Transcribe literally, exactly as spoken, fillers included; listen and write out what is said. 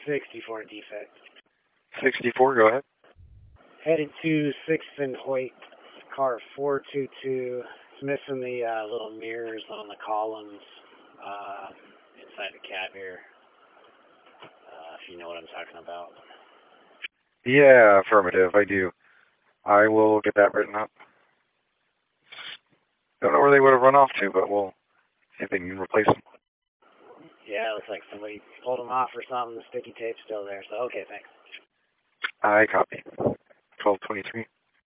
sixty-four defect. sixty-four, go ahead. Headed to sixth and Hoyt, car four two two. It's missing the uh, little mirrors on the columns uh, inside the cab here, uh, if you know what I'm talking about. Yeah, affirmative, I do. I will get that written up. Don't know where they would have run off to, but we'll see if they can replace them. Yeah, it looks like somebody pulled them off or something. The sticky tape's still there, so okay, thanks. I copy. twelve twenty-three.